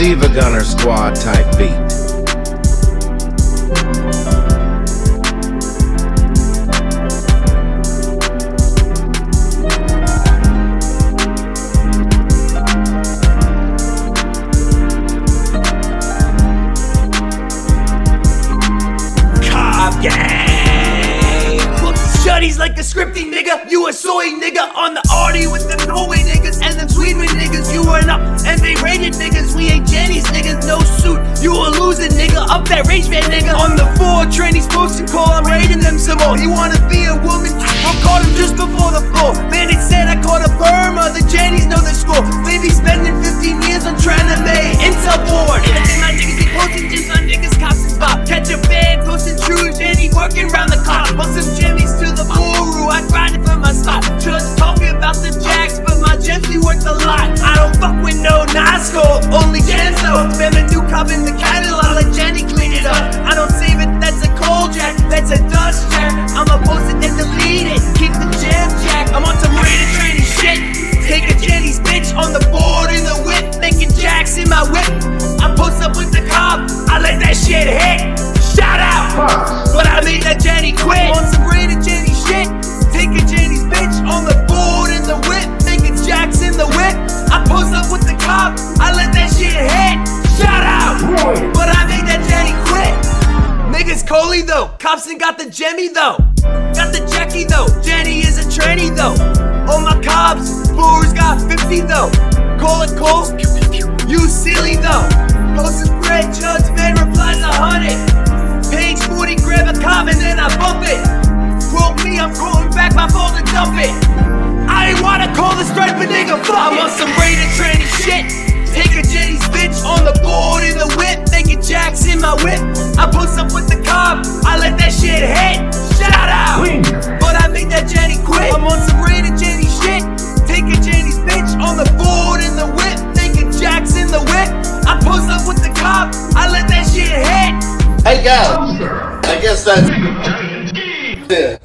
Receiver Gunner Squad type beat. Shuddies like a scripty nigga, you a soy nigga. On the arty with them Norway niggas and them Sweden niggas. You are up and they rated niggas, we ain't Jenny's niggas. No suit, you a losing nigga. Up that rage man nigga. On the 4, Tranny's posting call, I'm raiding them some more. He wanna be a woman, I caught him just before the floor. Man, it said I caught a Burma, the Jennies know the score. They be spending 15 years on trying to make Intel board. And then my niggas be posting just on niggas, cops and spot. Catch a band, posting true Jenny, working round the clock. Bust some Jimmys to the guru, I grind it for my spot. Just talking about the jacks, but my gently worth a lot. I don't fuck with no Nasco, only Genzo. Been a new cop in the Cadillac, let Jenny clean it up. I don't save it, that's a cold jack, that's a dust jack. I'ma post it and delete it, keep the jam jack. I'm on some rated training shit. Take a Jenny's bitch on the board in the whip, making jacks in my whip. I post up with the cop, I let that shit hit. Shout out, but I made that Jenny quit. On some rated Jenny shit. Take a Jenny's bitch on the board in the whip, making jacks in the whip. I post up with the cop, I let that shit hit. Shout out, but I made that Jenny quit. Niggas Coley though, cops ain't got the Jemmy though. Got the Jackie though, Jenny is a tranny though. All my cops, Brewers got 50 though. Call it Cole, you silly though. Post some bread, Judge man replies 100. Page 40, grab a cop and then I bump it. Quote me, I'm quoting back my phone to dump it. I ain't wanna call the striper nigga, fuck I'm on some rated tranny shit. Take a Jenny's bitch on the board in the whip, making jacks in my whip. I post up with the cop, I let that shit hit. Shout out, but I made that Jenny quit. I'm on some rated Jenny shit. Take a Jenny's bitch on the board in the whip, making jacks in the whip. I post up with the cop, I let that shit hit. Hey guys, I guess that's it.